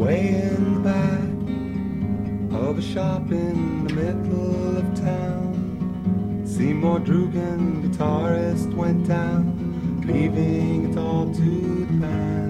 way in the back of a shop in the middle of town, Seymour Drugan, guitarist, went down, leaving it all to the band.